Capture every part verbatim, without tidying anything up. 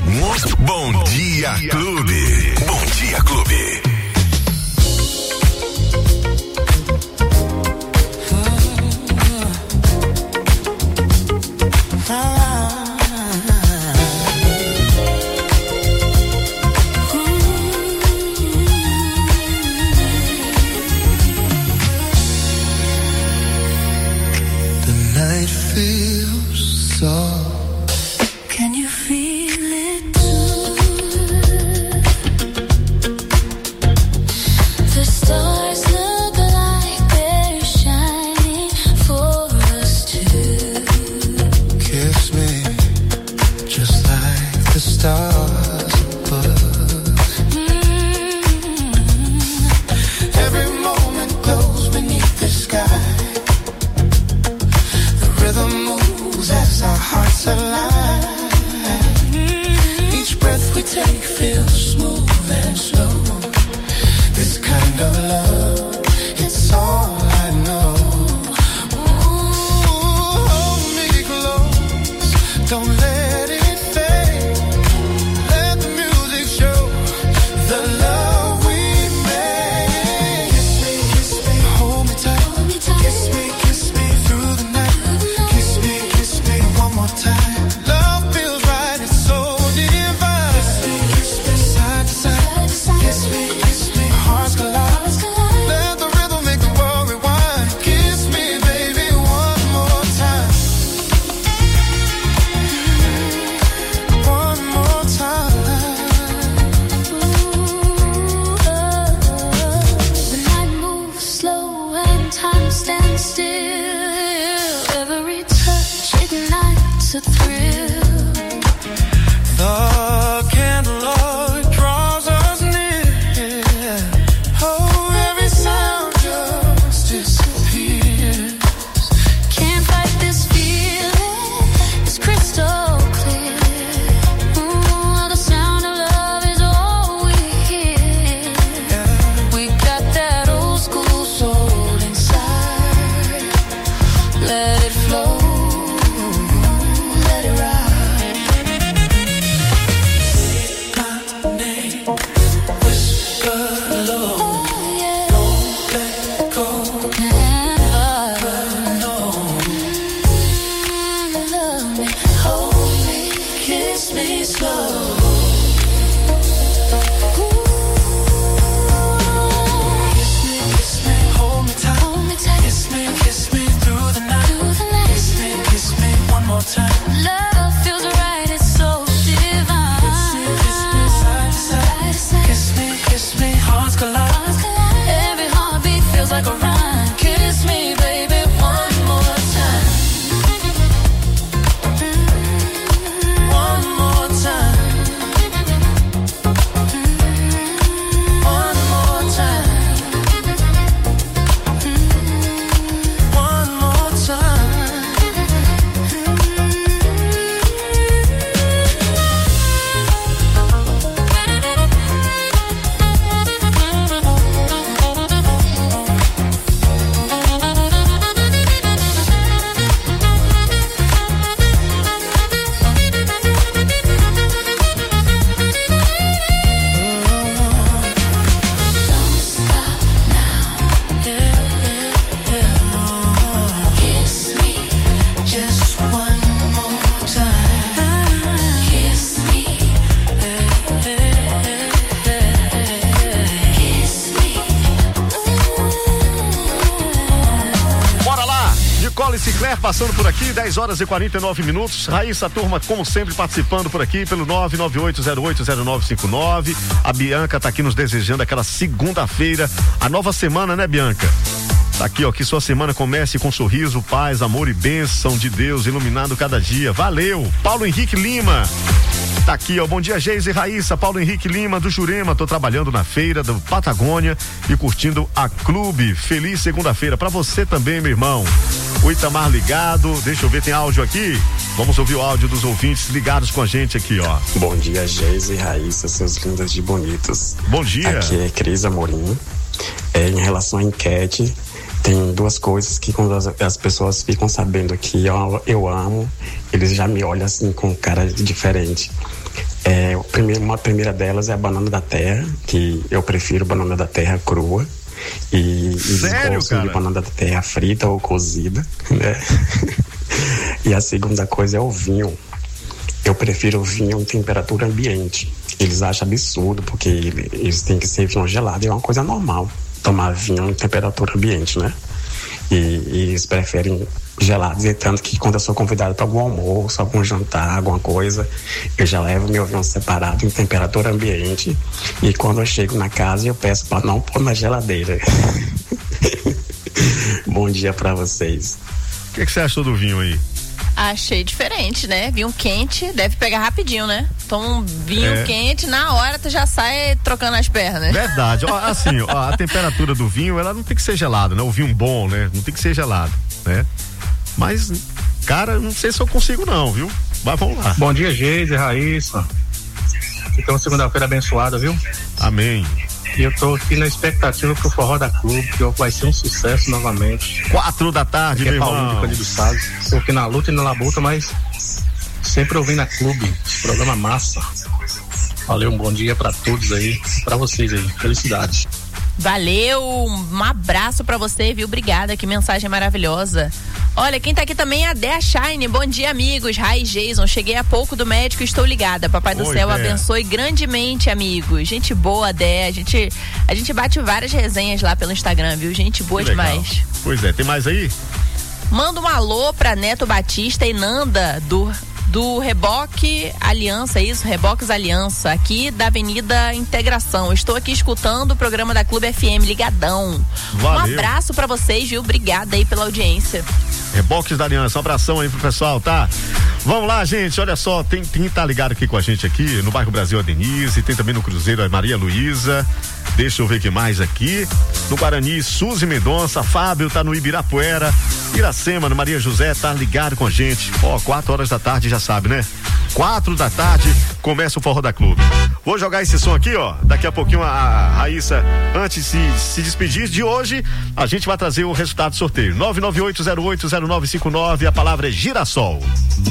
Bom Dia Clube. Bom Dia Clube. Passando por aqui, dez horas e quarenta e nove minutos. Raíssa, turma, como sempre, participando por aqui pelo nove nove oito zero oito zero nove cinco nove. A Bianca tá aqui nos desejando aquela segunda-feira, a nova semana, né, Bianca? Tá aqui, ó, que sua semana comece com sorriso, paz, amor e bênção de Deus iluminando cada dia. Valeu! Paulo Henrique Lima. Tá aqui, ó, bom dia, Geise e Raíssa, Paulo Henrique Lima do Jurema, tô trabalhando na feira do Patagônia e curtindo a Clube. Feliz segunda-feira pra você também, meu irmão. O Itamar ligado, deixa eu ver, tem áudio aqui? Vamos ouvir o áudio dos ouvintes ligados com a gente aqui, ó. Bom dia, Geise e Raíssa, seus lindos de bonitos. Bom dia. Aqui é Cris Amorim. É, em relação à enquete, tem duas coisas que quando as, as pessoas ficam sabendo que eu, eu amo, eles já me olham assim com cara diferente. É, o primeiro, uma primeira delas é a banana da terra, que eu prefiro banana da terra crua. E eles Sério, gostam cara? de banana da terra frita ou cozida, né? E a segunda coisa é o vinho. Eu prefiro o vinho em temperatura ambiente. Eles acham absurdo, porque eles têm que ser vinho gelado. É uma coisa normal tomar vinho em temperatura ambiente, né? E, e eles preferem gelado. E tanto que quando eu sou convidado para algum almoço, algum jantar, alguma coisa, eu já levo meu vinho separado em temperatura ambiente. E quando eu chego na casa, eu peço para não pôr na geladeira. Bom dia para vocês. O que, que você achou do vinho aí? Achei diferente, né? Vinho quente, deve pegar rapidinho, né? Toma um vinho É. quente, na hora tu já sai trocando as pernas. Verdade. Ó, assim, ó, a temperatura do vinho, ela não tem que ser gelada, né? O vinho bom, né? Não tem que ser gelado, né? Mas, cara, não sei se eu consigo não, viu? Mas vamos lá. Bom dia, Geise, Raíssa. Que tem uma segunda-feira abençoada, viu? Amém. E eu tô aqui na expectativa pro Forró da Clube, que vai ser um sucesso novamente. Quatro da tarde, Que é meu Paulinho de irmão. Cândido Salles. Tô aqui na luta e na labuta, mas sempre ouvindo a Clube. Programa massa. Valeu, um bom dia pra todos aí, pra vocês aí. Felicidades. Valeu, um abraço pra você, viu? Obrigada, que mensagem maravilhosa. Olha, quem tá aqui também é a Dea Shine. Bom dia, amigos. Rai Jason, cheguei há pouco do médico e estou ligada. Papai do Oi, céu Dea. abençoe grandemente, amigos. Gente boa, Dea. A gente, a gente bate várias resenhas lá pelo Instagram, viu? Gente boa Que legal. demais. Pois é, tem mais aí? Manda um alô pra Neto Batista e Nanda do, do Reboque Aliança, isso? Reboques Aliança, aqui da Avenida Integração. Estou aqui escutando o programa da Clube F M, ligadão. Valeu. Um abraço pra vocês, viu? Obrigada aí pela audiência. Reboques da Aliança, um abração aí pro pessoal, tá? Vamos lá, gente, olha só, tem quem tá ligado aqui com a gente aqui, no bairro Brasil a Denise, tem também no Cruzeiro a Maria Luísa, deixa eu ver que mais aqui, no Guarani, Suzy Mendonça, Fábio tá no Ibirapuera, Iracema, no Maria José, tá ligado com a gente, ó, quatro horas da tarde, já sabe, né? Quatro da tarde, começa o Forró da Clube. Vou jogar esse som aqui, ó, daqui a pouquinho a, a Raíssa, antes de se, se despedir de hoje, a gente vai trazer o resultado do sorteio, nove nove oito zero oito zero nove cinco nove, a palavra é girassol.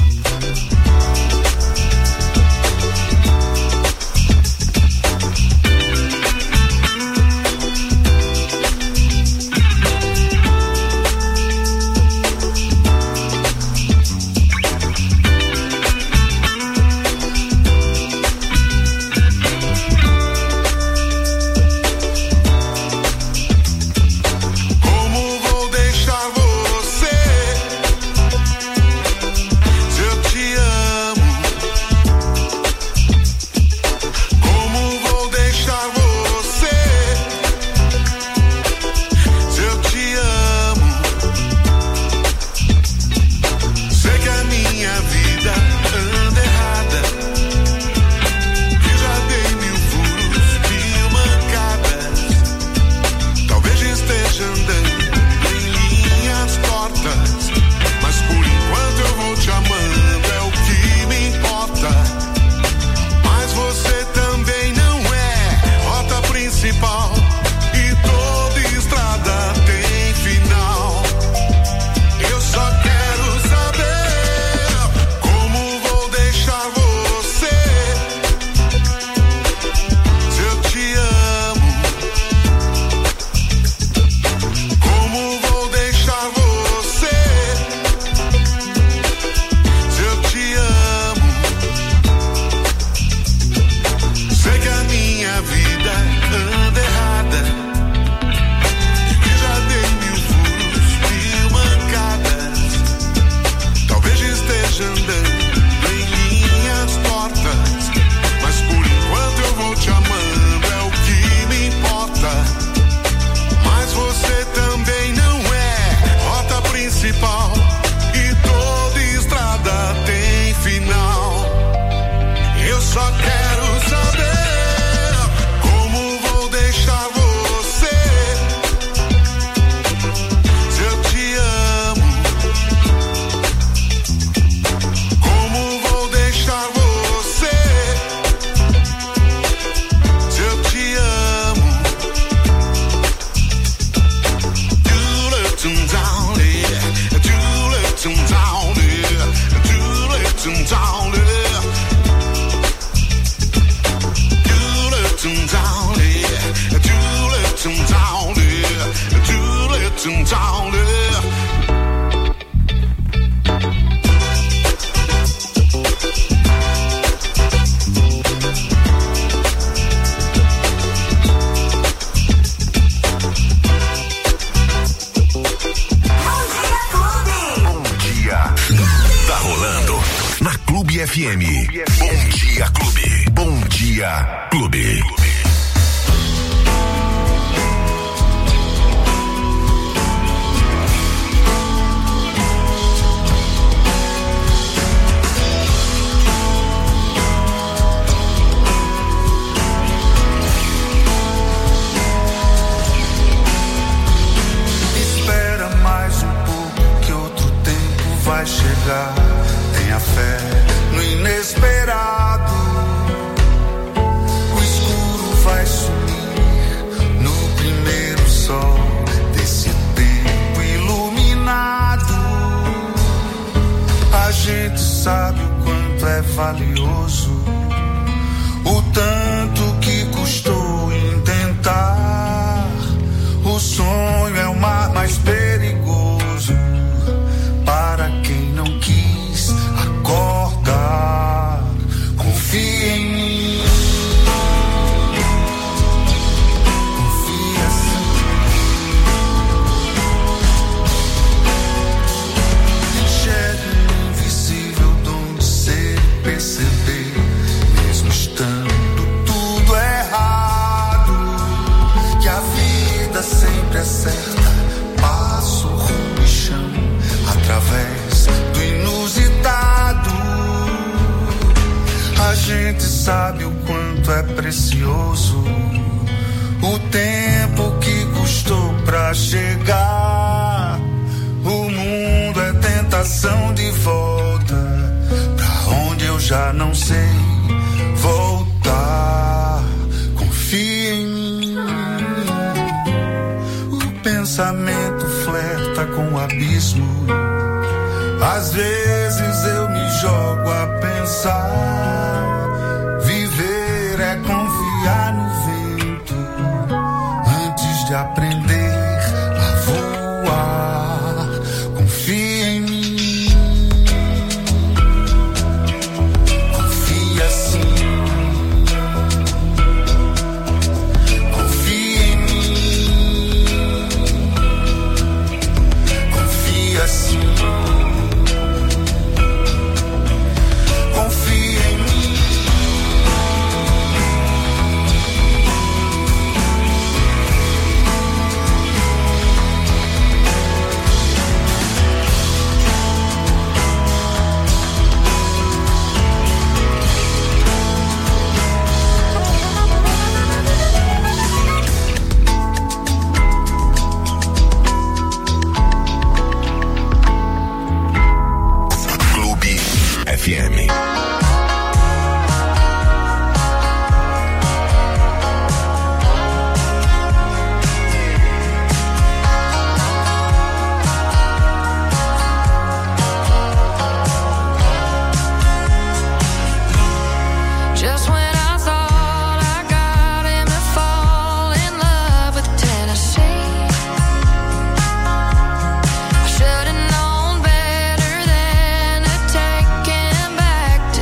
Como vou deixar você? Se eu te amo F M. Bom dia, Clube. Bom dia, Clube. Vai chegar, tenha fé no inesperado. O escuro vai sumir no primeiro sol desse tempo iluminado. A gente sabe o quanto é valioso, o tanto que custou intentar. O sonho é o mar mais perigoso para quem não quis acordar. Confia em mim, confia sim. Enxergue o invisível dom de ser e perceber, mesmo estando tudo errado, que a vida sempre é certa, passo, rumo e chão, através do inusitado. A gente sabe o quanto é precioso o tempo que custou pra chegar. O mundo é tentação de volta pra onde eu já não sei voltar. Confia em mim. O pensamento flerta com o abismo. Às vezes eu me jogo a pensar. Viver é confiar no vento antes de aprender a voar. Confia em mim, confia sim. Confia em mim, confia sim. F M. Should've known better than to take him back to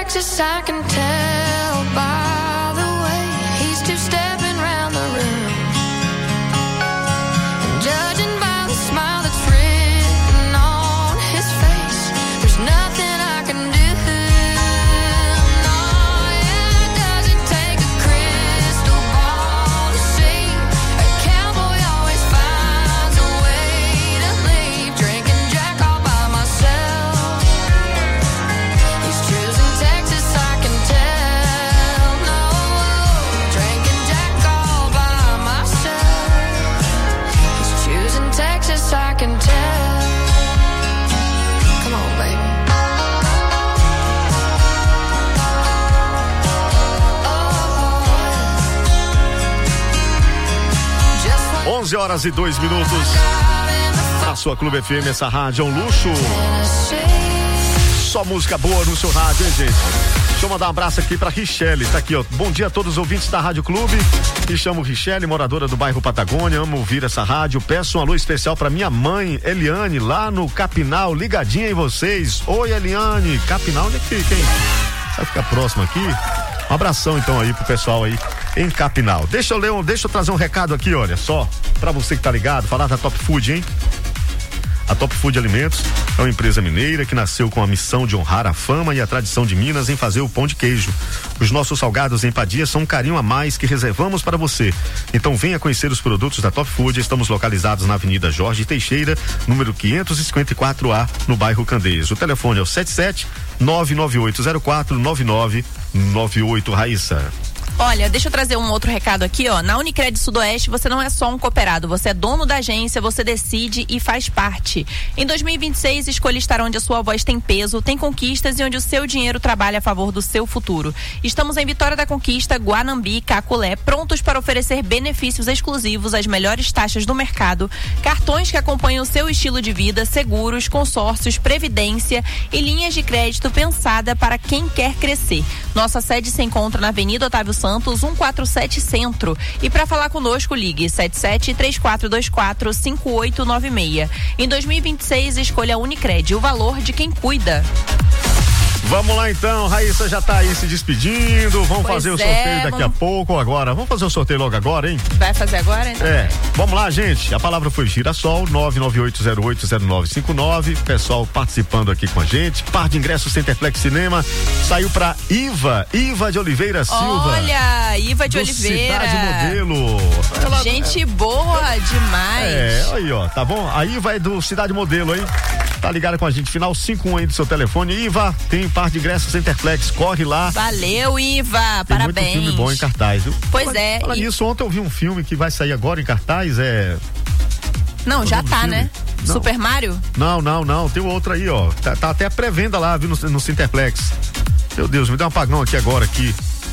Texas, I can tell by the way he's two-stepping round the room. And judging by the smile that's written on his face, there's nothing I can do. I can tell. Come on, baby. onze horas e dois minutos. A sua Clube F M, essa rádio é um luxo. Só música boa no seu rádio, hein, gente? Deixa eu mandar um abraço aqui pra Richelle, tá aqui, ó. Bom dia a todos os ouvintes da Rádio Clube. Me chamo Richelle, moradora do bairro Patagônia, amo ouvir essa rádio. Peço um alô especial pra minha mãe, Eliane, lá no Capinal, ligadinha em vocês. Oi, Eliane, Capinal, onde é que fica, hein? Vai ficar próximo aqui? Um abração então aí pro pessoal aí em Capinal. Deixa eu ler, um, deixa eu trazer um recado aqui, olha só, pra você que tá ligado, falar da Top Food, hein? A Top Food Alimentos é uma empresa mineira que nasceu com a missão de honrar a fama e a tradição de Minas em fazer o pão de queijo. Os nossos salgados em Padia são um carinho a mais que reservamos para você. Então venha conhecer os produtos da Top Food. Estamos localizados na Avenida Jorge Teixeira, número quinhentos e cinquenta e quatro A, no bairro Candeias. O telefone é o sete sete nove nove oito zero quatro nove nove nove oito. Raíssa. Olha, deixa eu trazer um outro recado aqui, ó. Na Unicred Sudoeste, você não é só um cooperado, você é dono da agência, você decide e faz parte. Em dois mil e vinte e seis, escolha estar onde a sua voz tem peso, tem conquistas e onde o seu dinheiro trabalha a favor do seu futuro. Estamos em Vitória da Conquista, Guanambi, Caculé, prontos para oferecer benefícios exclusivos, as melhores taxas do mercado, cartões que acompanham o seu estilo de vida, seguros, consórcios, previdência e linhas de crédito pensada para quem quer crescer. Nossa sede se encontra na Avenida Otávio Santos, Santos, cento e quarenta e sete Centro. E para falar conosco, ligue sete sete três quatro dois quatro cinco oito nove seis. Em dois mil e vinte e seis, escolha a Unicred, o valor de quem cuida. Vamos lá então, Raíssa já tá aí se despedindo, vamos pois fazer o é, sorteio daqui vamos... a pouco ou agora? Vamos fazer o sorteio logo agora, hein? Vai fazer agora, então? É, vamos lá, gente, a palavra foi Girassol, nove nove oito zero oito zero nove cinco nove, pessoal participando aqui com a gente, par de ingressos Centerplex Cinema, saiu pra Iva, Iva de Oliveira Silva. Olha, Iva de do Oliveira. Cidade Modelo. Ela... Gente boa demais. É, aí ó, tá bom? A Iva é do Cidade Modelo, hein? Tá ligada com a gente, final cinco um aí do seu telefone. Iva, tem par de ingressos Centerplex, corre lá. Valeu, Iva, tem parabéns. Muito filme bom em cartaz, viu? Pois fala, é. Fala e... nisso, ontem eu vi um filme que vai sair agora em cartaz, é... Não, já tá, filme? né? Não. Super Mario? Não, não, não, tem outro aí, ó. Tá, tá até a pré-venda lá, viu, no, no Centerplex. Meu Deus, me dá um apagão aqui agora, aqui.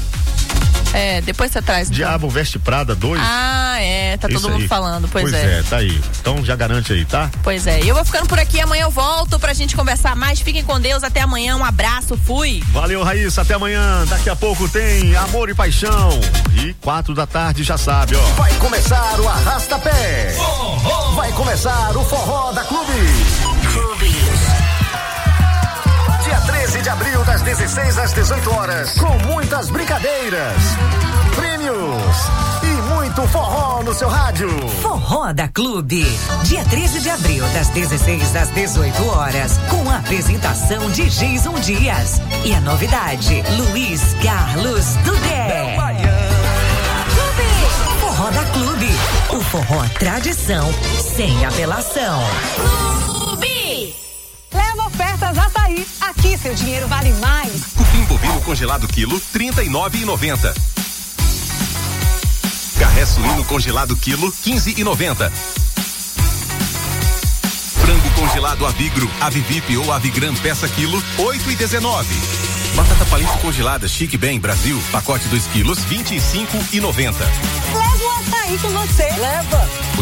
É, depois você traz. Então. Diabo Veste Prada dois. Ah, é, tá Isso todo mundo aí. falando, pois, pois é. Pois é, tá aí. Então já garante aí, tá? Pois é, eu vou ficando por aqui, amanhã eu volto pra gente conversar mais. Fiquem com Deus, até amanhã, um abraço, fui. Valeu, Raíssa, até amanhã. Daqui a pouco tem Amor e Paixão. E quatro da tarde, já sabe, ó. Vai começar o Arrasta-Pé. Vai começar o Forró da Clube. Clube. Dia treze de abril, das dezesseis às dezoito horas, com muitas brincadeiras, prêmios e muito forró no seu rádio. Forró da Clube. Dia treze de abril, das dezesseis às dezoito horas, com a apresentação de Jason Dias. E a novidade, Luiz Carlos Dudé. Clube. Forró da Clube. O forró tradição, sem apelação. Clube. Leva ofertas Açaí. Aqui seu dinheiro vale mais. Cupim bovino congelado quilo, trinta e nove e noventa. Carré suíno congelado quilo, quinze e noventa. Frango congelado Avigro, Avivip ou Avigran peça quilo, oito e dezenove. Batata palito congelada Chique Bem Brasil, pacote dois quilos, vinte e cinco e noventa. Leva o açaí com você. Leva. Os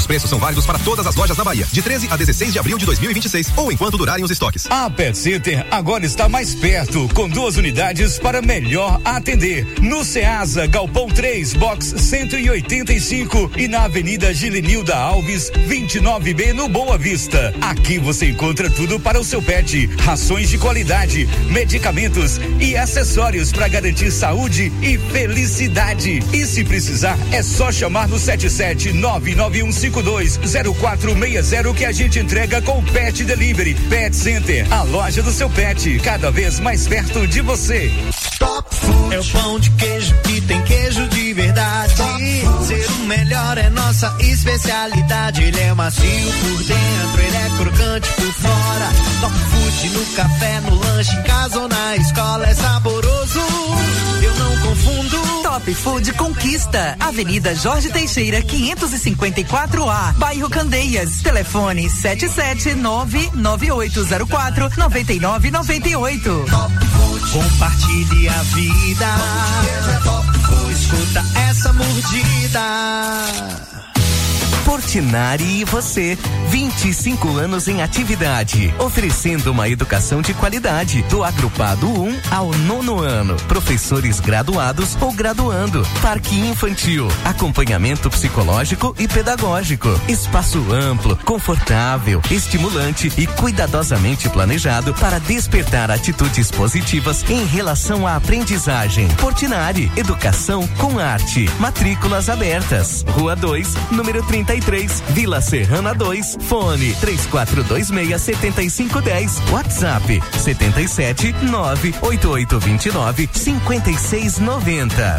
Os preços são válidos para todas as lojas da Bahia, de treze a dezesseis de abril de dois mil e vinte e seis, ou enquanto durarem os estoques. A Pet Center agora está mais perto, com duas unidades para melhor atender. No Ceasa, Galpão três, box cento e oitenta e cinco e na Avenida Gilenilda Alves, vinte e nove B, no Boa Vista. Aqui você encontra tudo para o seu pet, rações de qualidade, medicamentos e acessórios para garantir saúde e felicidade. E se precisar, é só chamar no sete sete nove nove um cinco dois zero quatro seis zero que a gente entrega com Pet Delivery. Pet Center, a loja do seu pet, cada vez mais perto de você. Top Food é o pão de queijo que tem queijo de verdade. Ser o melhor é nossa especialidade. Ele é macio por dentro, ele é crocante por fora. Top Food no café, no lanche, em casa ou na escola é saboroso. Eu não confundo. Top Food Conquista, Avenida Jorge Teixeira, quinhentos e cinquenta e quatro A, Bairro Candeias. Telefone sete sete nove nove oito zero quatro nove nove nove oito. Top Food, compartilhe a vida. Top Food, escuta essa mordida. Portinari e você, vinte e cinco anos em atividade, oferecendo uma educação de qualidade, do agrupado um ao nono ano, professores graduados ou graduando, parque infantil, acompanhamento psicológico e pedagógico, espaço amplo, confortável, estimulante e cuidadosamente planejado para despertar atitudes positivas em relação à aprendizagem. Portinari, educação com arte, matrículas abertas, Rua dois, número trinta e três, Vila Serrana dois, fone três quatro dois seis sete cinco um zero, WhatsApp setenta e sete nove oito oito dois nove cinco seis nove zero.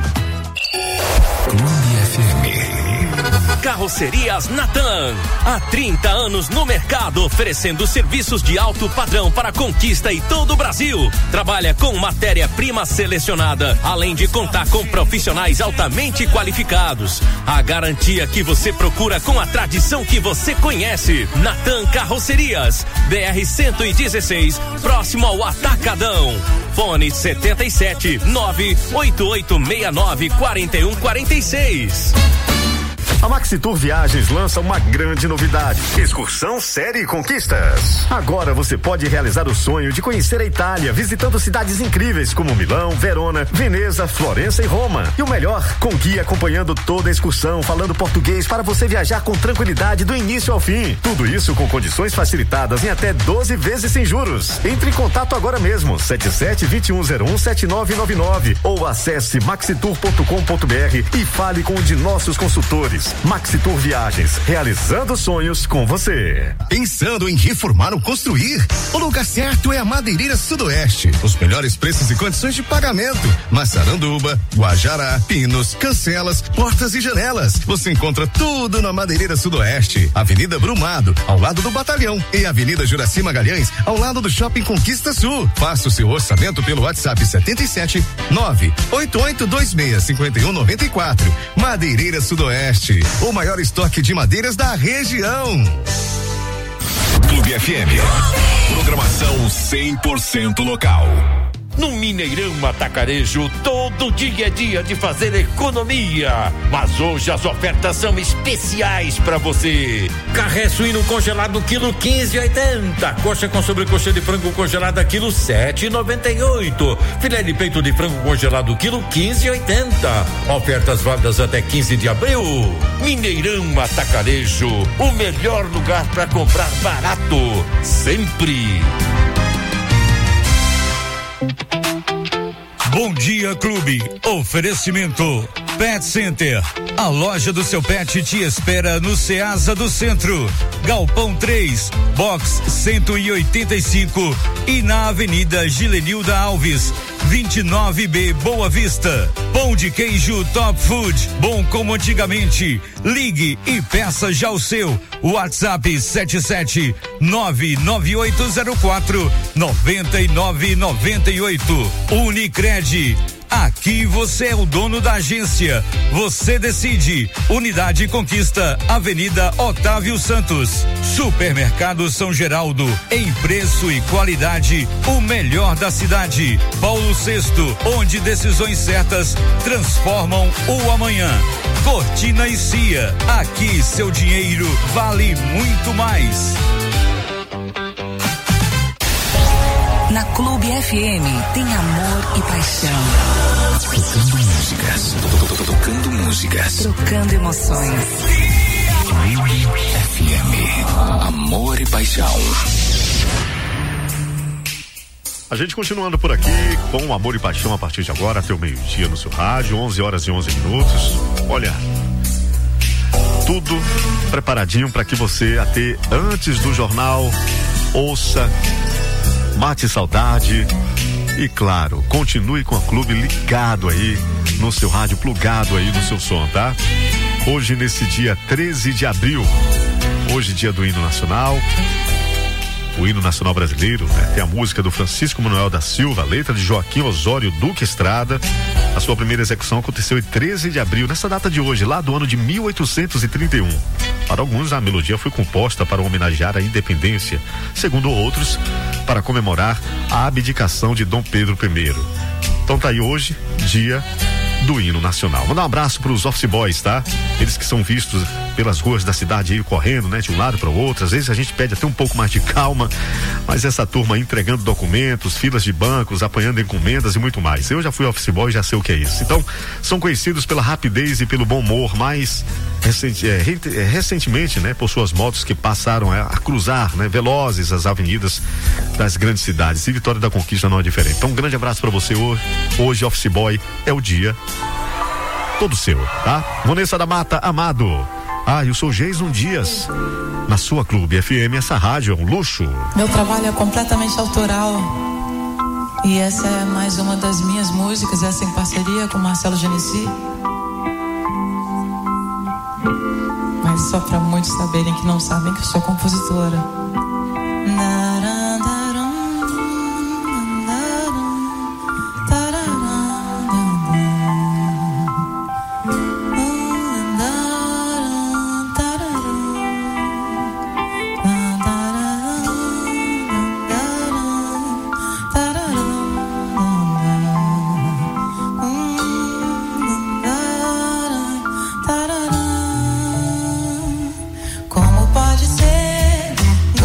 Clube F M. Carrocerias Natan, há trinta anos no mercado, oferecendo serviços de alto padrão para Conquista e todo o Brasil. Trabalha com matéria-prima selecionada, além de contar com profissionais altamente qualificados. A garantia que você procura com a tradição que você conhece. Natan Carrocerias, B R cento e dezesseis, próximo ao Atacadão. Fone setenta e sete nove oito oito seis nove quatro um quatro seis. A Maxitur Viagens lança uma grande novidade: excursão série Conquistas. Agora você pode realizar o sonho de conhecer a Itália, visitando cidades incríveis como Milão, Verona, Veneza, Florença e Roma. E o melhor, com guia acompanhando toda a excursão, falando português para você viajar com tranquilidade do início ao fim. Tudo isso com condições facilitadas em até doze vezes sem juros. Entre em contato agora mesmo, sete sete dois um zero um sete nove nove nove, ou acesse maxitur ponto com ponto b r e fale com um de nossos consultores. Maxitur Viagens, realizando sonhos com você. Pensando em reformar ou construir? O lugar certo é a Madeireira Sudoeste. Os melhores preços e condições de pagamento. Massaranduba, Guajará, pinos, cancelas, portas e janelas. Você encontra tudo na Madeireira Sudoeste. Avenida Brumado, ao lado do Batalhão, e Avenida Juraci Magalhães, ao lado do Shopping Conquista Sul. Faça o seu orçamento pelo WhatsApp setenta e sete nove oito oito dois seis cinco um nove quatro. Madeireira Sudoeste, o maior estoque de madeiras da região. Clube F M. Programação cem por cento local. No Mineirão Atacarejo, todo dia é dia de fazer economia. Mas hoje as ofertas são especiais para você. Carré suíno congelado quilo quinze e oitenta. Coxa com sobrecoxa de frango congelada quilo sete e noventa e oito. Filé de peito de frango congelado quilo quinze e oitenta. Ofertas válidas até quinze de abril. Mineirão Atacarejo, o melhor lugar para comprar barato, sempre. Bom dia, Clube. Oferecimento Pet Center. A loja do seu pet te espera no Ceasa do Centro, Galpão três, box cento e oitenta e cinco e na Avenida Gilenilda Alves, vinte e nove B, Boa Vista. Pão de queijo Top Food, bom como antigamente. Ligue e peça já o seu. WhatsApp sete sete nove nove oito zero quatro nove nove nove oito. Unicred. Aqui você é o dono da agência. Você decide. Unidade Conquista, Avenida Otávio Santos. Supermercado São Geraldo. Em preço e qualidade, o melhor da cidade. Paulo Sexto, onde decisões certas transformam o amanhã. Cortina e Cia. Aqui seu dinheiro vale muito mais. Na Clube F M tem amor e paixão. Tocando músicas. Tocando músicas. Trocando emoções. Clube F M. Amor e paixão. A gente continuando por aqui com Amor e Paixão a partir de agora até o meio-dia no seu rádio, onze horas e onze minutos. Olha, tudo preparadinho para que você até antes do jornal ouça, mate saudade e, claro, continue com a Clube ligado aí no seu rádio, plugado aí no seu som, tá? Hoje, nesse dia treze de abril, hoje dia do hino nacional, o hino nacional brasileiro, né? Tem a música do Francisco Manuel da Silva, a letra de Joaquim Osório Duque Estrada. A sua primeira execução aconteceu em treze de abril, nessa data de hoje, lá do ano de mil oitocentos e trinta e um. Para alguns, a melodia foi composta para homenagear a independência, segundo outros, para comemorar a abdicação de Dom Pedro I. Então tá aí hoje, dia do hino nacional. Mandar um abraço para os office boys, tá? Eles que são vistos pelas ruas da cidade aí correndo, né? De um lado para o outro. Às vezes a gente pede até um pouco mais de calma, mas essa turma aí entregando documentos, filas de bancos, apanhando encomendas e muito mais. Eu já fui office boy, já sei o que é isso. Então, são conhecidos pela rapidez e pelo bom humor, mas recenti, é, é, recentemente, né? Por suas motos que passaram a, a cruzar, né? Velozes as avenidas das grandes cidades. E Vitória da Conquista não é diferente. Então, um grande abraço para você hoje. Hoje, office boy é o dia todo seu, tá? Vanessa da Mata Amado. Ah, eu sou Jason Dias. Na sua Clube F M, essa rádio é um luxo. Meu trabalho é completamente autoral. E essa é mais uma das minhas músicas, essa em parceria com Marcelo Genesi. Mas só para muitos saberem que não sabem que eu sou compositora. Como pode ser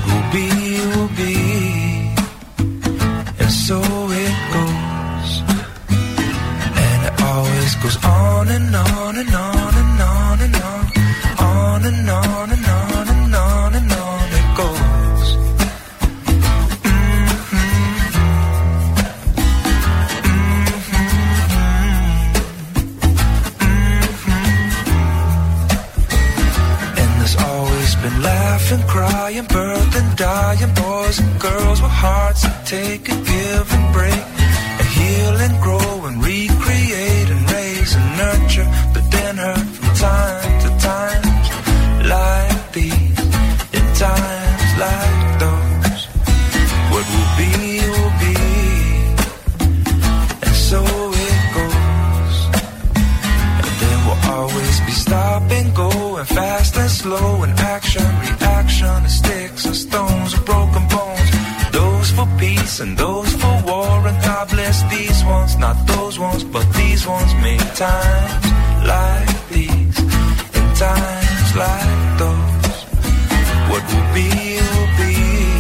What will be, will be, and so it goes. And it always goes on and on and on and on and on, on and on and on and on and on it goes. Mm-hmm. Mm-hmm. And there's always been laughing, crying, birth and dying, boys and girls with hearts that take and give and break, and heal and grow and recreate and raise and nurture, but then hurt from time to time, like these, in times like those. What will be, will be, and so it goes. And there will always be stop and go, and fast and slow, and action, reaction, and sticks and stones, and broken bones. Those for peace and those for war, and God bless these ones, not those ones, but these ones make times like these, in times like those. What will be, will be,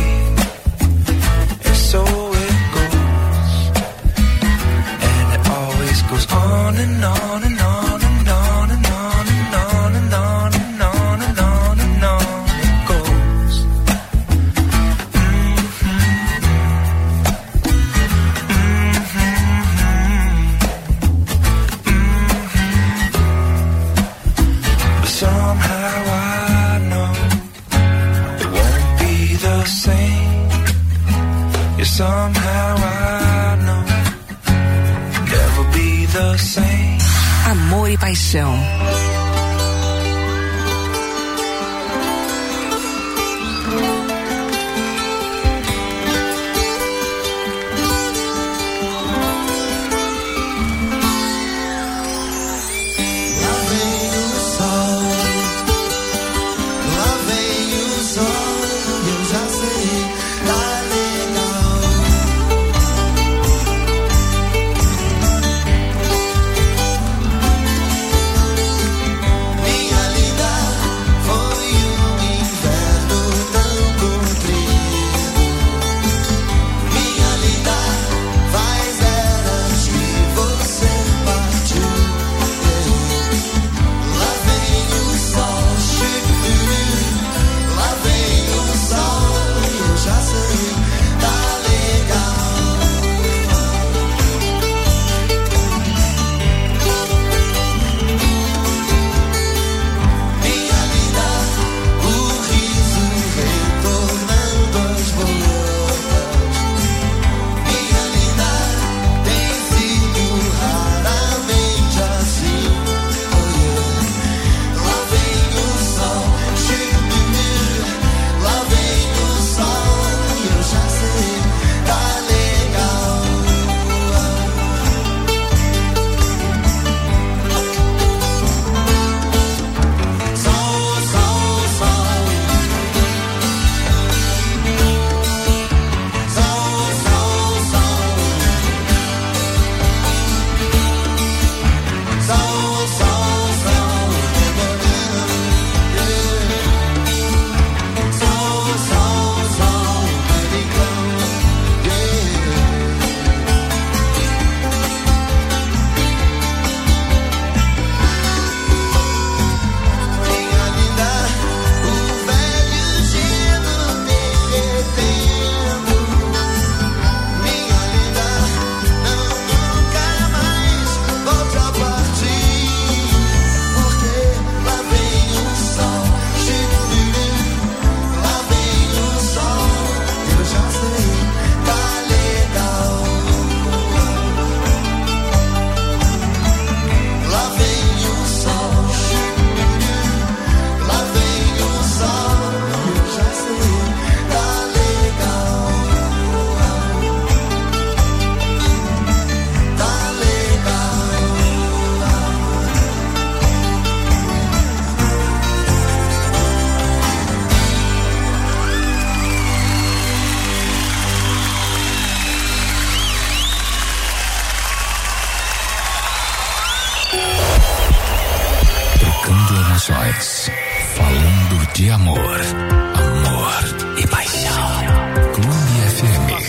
and so it goes. And it always goes on and on and on and on and on and on and on and on and on and on it goes. But somehow I know it won't be the same. Yeah, somehow I know never be the same. Amor e paixão.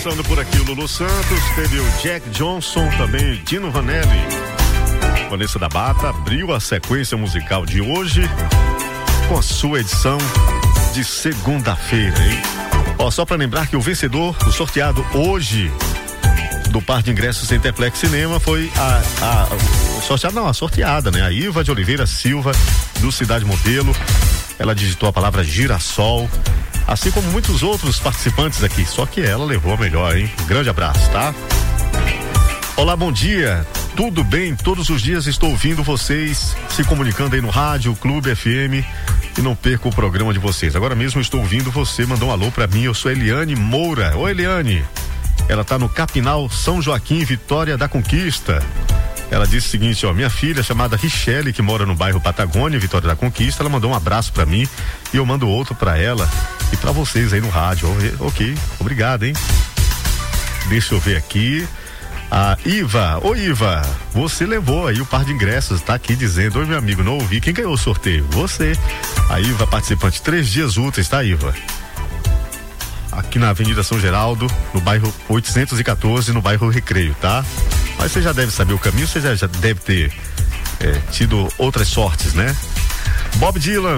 Passando por aqui o Lulu Santos, teve o Jack Johnson, também Dino Vanelli. Vanessa da Bata abriu a sequência musical de hoje com a sua edição de segunda-feira, hein? Ó, só pra lembrar que o vencedor, o sorteado hoje do par de ingressos Centerplex Cinema foi a, a, o sorteado, não, a sorteada, né? A Iva de Oliveira Silva, do Cidade Modelo. Ela digitou a palavra girassol, assim como muitos outros participantes aqui, só que ela levou a melhor, hein? Um grande abraço, tá? Olá, bom dia, tudo bem? Todos os dias estou ouvindo vocês se comunicando aí no rádio, Clube F M, e não perco o programa de vocês. Agora mesmo estou ouvindo você, mandou um alô pra mim, eu sou Eliane Moura. Oi, Eliane. Ela tá no Capinal São Joaquim, Vitória da Conquista. Ela disse o seguinte, ó, minha filha chamada Richelle, que mora no bairro Patagônia, Vitória da Conquista, ela mandou um abraço pra mim e eu mando outro pra ela e pra vocês aí no rádio. Ok, obrigado, hein? Deixa eu ver aqui. A Iva, ô Iva, você levou aí o par de ingressos, tá aqui dizendo, oi meu amigo, não ouvi, quem ganhou o sorteio? Você. A Iva, participante, três dias úteis, tá, Iva? Aqui na Avenida São Geraldo, no bairro oitocentos e quatorze, no bairro Recreio, tá? Mas você já deve saber o caminho, você já, já deve ter é, tido outras sortes, né? Bob Dylan.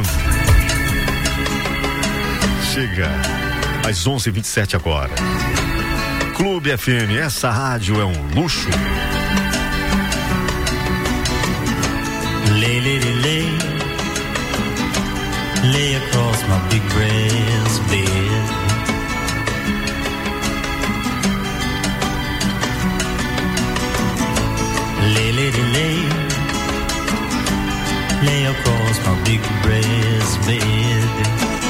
Chega às onze e vinte e sete agora. Clube F M, essa rádio é um luxo. Lay, lady, lay, lay across my big brass bed. Lay, lady, lay, lay across my big brass bed.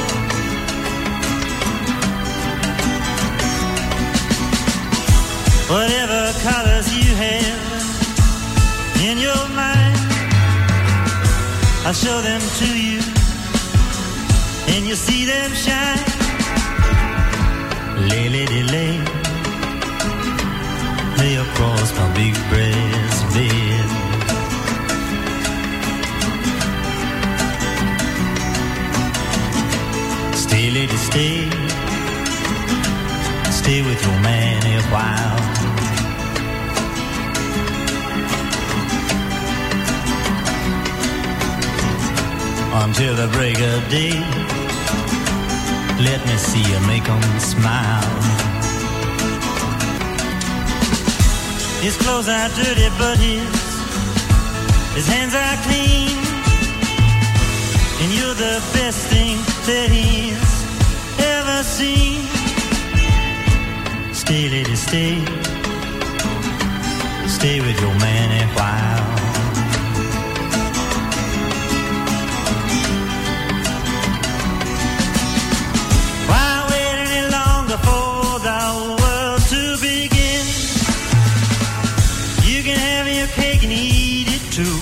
Whatever colors you have in your mind, I'll show them to you, and you'll see them shine. Lay, lady, lay, lay across my big brass bed. Stay, lady, stay, stay with your man a while. Until the break of day, let me see you make 'em smile. His clothes are dirty, but his, his hands are clean. And you're the best thing that he's ever seen. Stay, lady, stay, stay with your man a while. Why wait any longer for the world to begin? You can have your cake and eat it too.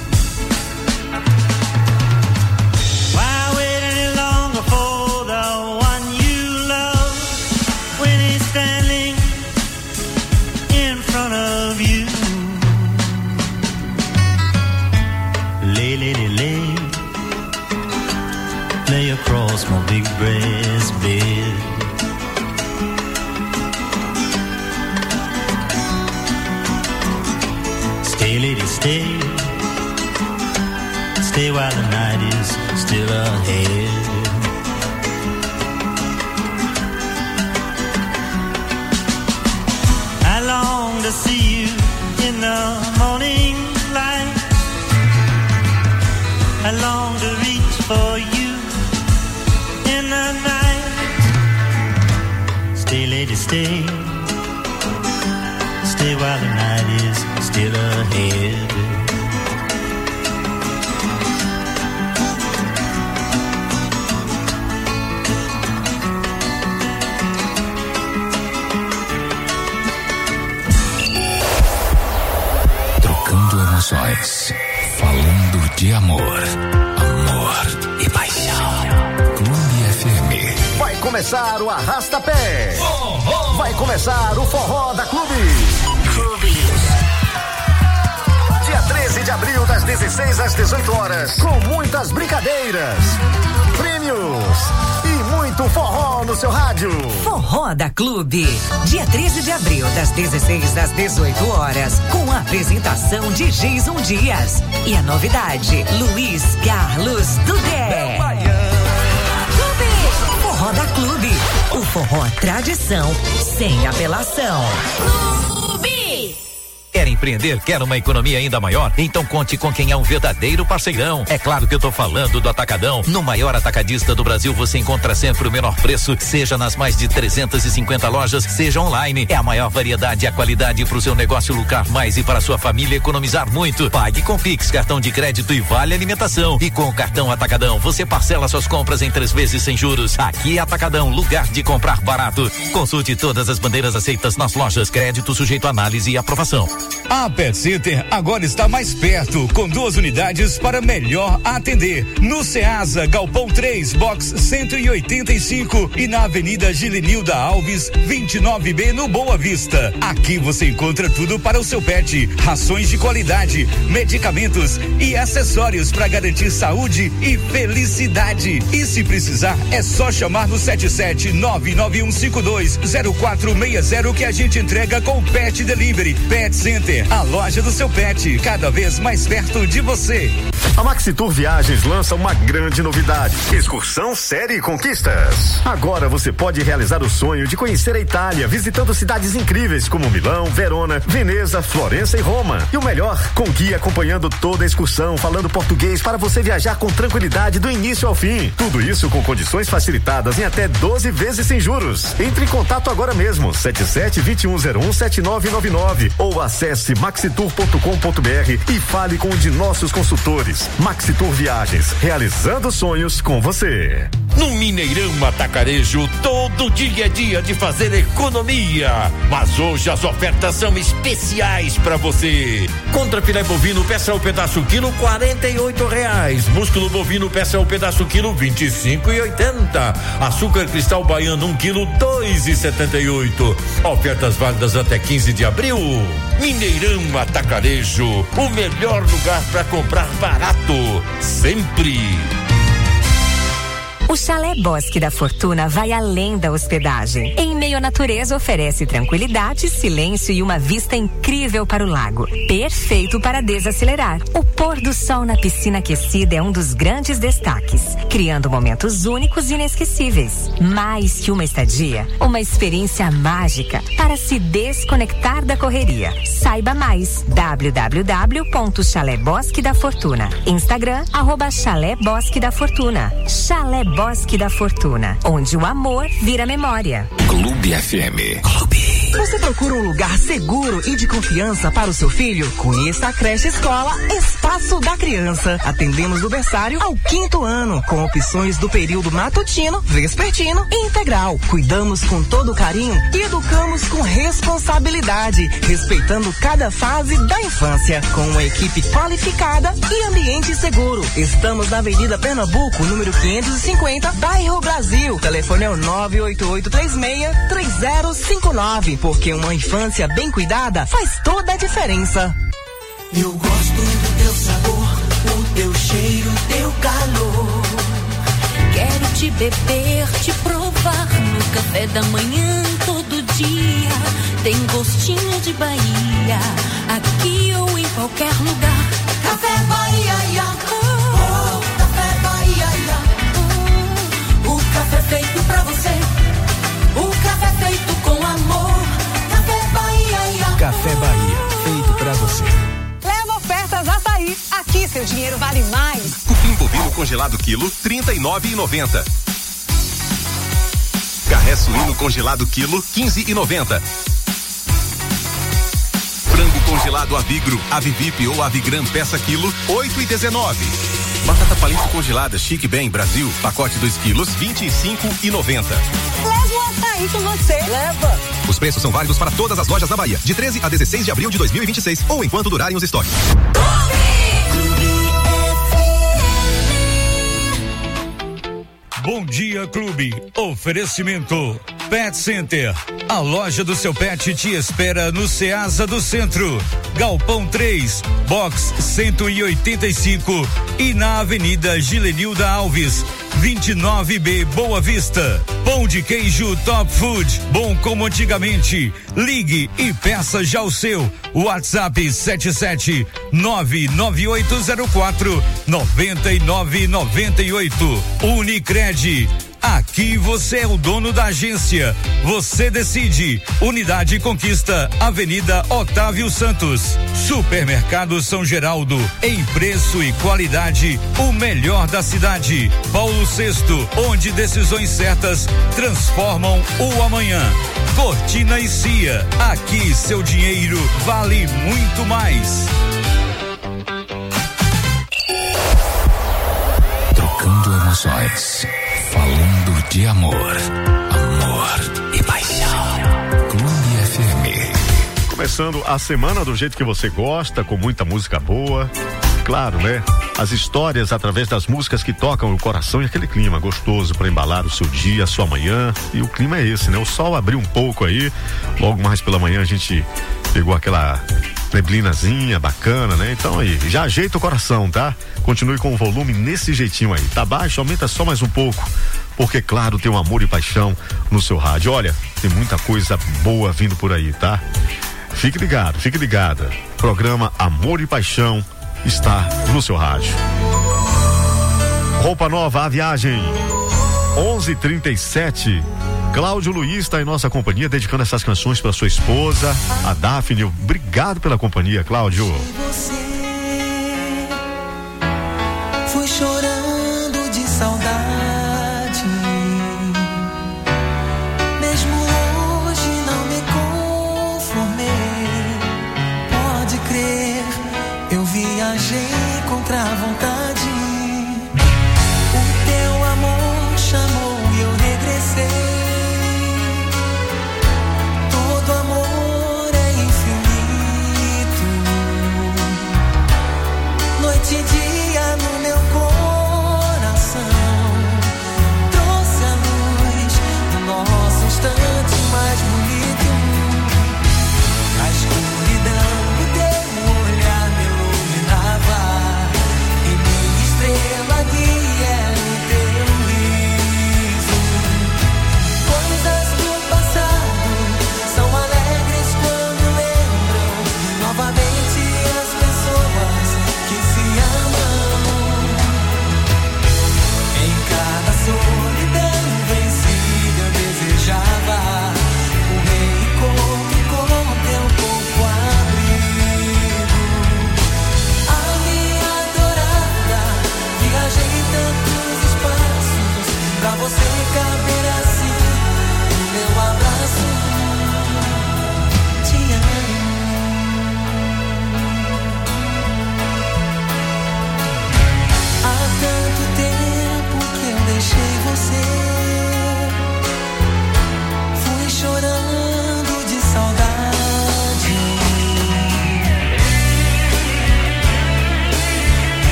Why wait any longer for the one you love when he's standing in front of you? Lay, lady, lay, lay across my big brass bed. Stay, lady, stay, stay while the night is still ahead. I long to see you in the morning light. I long to reach for you in the night. Stay, lady, stay, stay while the night is still ahead. Trocando emoções, falando de amor, amor e paixão. Clube F M. Vai começar o Arrasta-Pé. Vai começar o Forró da Clube. Clube. Dia treze de abril, das dezesseis às dezoito horas, com muitas brincadeiras, prêmios e muito forró no seu rádio. Forró da Clube. Dia treze de abril, das dezesseis às dezoito horas, com a apresentação de Jason Dias. E a novidade, Luiz Carlos Dudé. Forró da Clube. O forró tradição, sem apelação. Quer empreender? Quer uma economia ainda maior? Então conte com quem é um verdadeiro parceirão. É claro que eu tô falando do Atacadão. No maior atacadista do Brasil, você encontra sempre o menor preço, seja nas mais de trezentas e cinquenta lojas, seja online. É a maior variedade e a qualidade para o seu negócio lucrar mais e para a sua família economizar muito. Pague com Pix, cartão de crédito e vale alimentação. E com o cartão Atacadão, você parcela suas compras em três vezes sem juros. Aqui é Atacadão, lugar de comprar barato. Consulte todas as bandeiras aceitas nas lojas. Crédito sujeito a análise e aprovação. A Pet Center agora está mais perto, com duas unidades para melhor atender. No Ceasa, Galpão três, Box cento e oitenta e cinco e na Avenida Gilenilda Alves, vinte e nove B, no Boa Vista. Aqui você encontra tudo para o seu pet: rações de qualidade, medicamentos e acessórios para garantir saúde e felicidade. E se precisar, é só chamar no sete sete nove nove um cinco dois zero quatro seis zero que a gente entrega com Pet Delivery. Pet Center, a loja do seu pet, cada vez mais perto de você. A Maxitour Viagens lança uma grande novidade: excursão série Conquistas. Agora você pode realizar o sonho de conhecer a Itália, visitando cidades incríveis como Milão, Verona, Veneza, Florença e Roma. E o melhor, com guia acompanhando toda a excursão, falando português para você viajar com tranquilidade do início ao fim. Tudo isso com condições facilitadas em até doze vezes sem juros. Entre em contato agora mesmo, sete sete dois um zero um sete nove nove nove ou acesse maxitour ponto com ponto br e fale com um de nossos consultores. Maxitour Viagens, realizando sonhos com você. No Mineirão Atacarejo, todo dia é dia de fazer economia, mas hoje as ofertas são especiais para você. Contra filé bovino, peça o pedaço quilo, quarenta e oito reais. Músculo bovino, peça o pedaço quilo, vinte e cinco e oitenta. Açúcar cristal baiano, um quilo, dois e setenta e oito. Ofertas válidas até quinze de abril. Mineirão Atacarejo, o melhor lugar para comprar barato, sempre. O Chalé Bosque da Fortuna vai além da hospedagem. Em meio à natureza, oferece tranquilidade, silêncio e uma vista incrível para o lago. Perfeito para desacelerar. O pôr do sol na piscina aquecida é um dos grandes destaques, criando momentos únicos e inesquecíveis. Mais que uma estadia, uma experiência mágica para se desconectar da correria. Saiba mais. w w w ponto chalé bosque da fortuna. Instagram, arroba Chalé Bosque da Fortuna. Chalé Bosque da Fortuna, onde o amor vira memória. Clube F M. Clube. Você procura um lugar seguro e de confiança para o seu filho? Conheça a creche escola Espaço da Criança. Atendemos do berçário ao quinto ano, com opções do período matutino, vespertino e integral. Cuidamos com todo carinho e educamos com responsabilidade, respeitando cada fase da infância, com uma equipe qualificada e ambiente seguro. Estamos na Avenida Pernambuco, número quinhentos e cinquenta, bairro Brasil. Telefone é o nove oito oito três seis três zero cinco nove, porque uma infância bem cuidada faz toda a diferença. Eu gosto do teu sabor, o teu cheiro, o teu calor. Quero te beber, te provar no café da manhã todo dia. Tem gostinho de Bahia, aqui ou em qualquer lugar. Café Bahia, ia. Oh, Café Bahia, ia. Oh, o café feito pra você, o café feito com amor. Café Bahia, ia. Café Bahia, feito pra você. Leva ofertas Açaí. Aqui seu dinheiro vale mais. Cupim bovino congelado quilo, trinta e nove e noventa. Carré suíno congelado quilo, quinze e noventa. Frango congelado Avigro, Avivip ou Avigran peça quilo, oito e dezenove. Batata palito congelada Chique Bem Brasil, pacote dois quilos, vinte e cinco e noventa. Leva o Açaí com você. Leva. Os preços são válidos para todas as lojas da Bahia, de treze a dezesseis de abril de dois mil e vinte e seis, ou enquanto durarem os estoques. Bom dia, Clube. Oferecimento Pet Center. A loja do seu pet te espera no Ceasa do Centro, Galpão três, Box cento e oitenta e cinco e na Avenida Gilenilda Alves, vinte e nove B, Boa Vista. Pão de queijo Top Food, bom como antigamente. Ligue e peça já o seu. WhatsApp sete sete nove nove oito zero quatro nove nove nove oito. Unicred. Aqui você é o dono da agência. Você decide. Unidade Conquista, Avenida Otávio Santos. Supermercado São Geraldo. Em preço e qualidade, o melhor da cidade. Paulo sexto, onde decisões certas transformam o amanhã. Cortina e Cia. Aqui seu dinheiro vale muito mais. Trocando emoções. Falando de amor, amor e paixão. Clube F M. Começando a semana do jeito que você gosta, com muita música boa. Claro, né? As histórias através das músicas que tocam o coração e aquele clima gostoso para embalar o seu dia, a sua manhã. E o clima é esse, né? O sol abriu um pouco aí. Logo mais pela manhã a gente pegou aquela neblinazinha bacana, né? Então aí, já ajeita o coração, tá? Continue com o volume nesse jeitinho aí. Tá baixo? Aumenta só mais um pouco. Porque, claro, tem um amor e paixão no seu rádio. Olha, tem muita coisa boa vindo por aí, tá? Fique ligado, fique ligada. Programa Amor e Paixão está no seu rádio. Roupa nova, a viagem. onze e trinta e sete. Cláudio Luiz está em nossa companhia, dedicando essas canções para sua esposa, a Daphne. Obrigado pela companhia, Cláudio. Você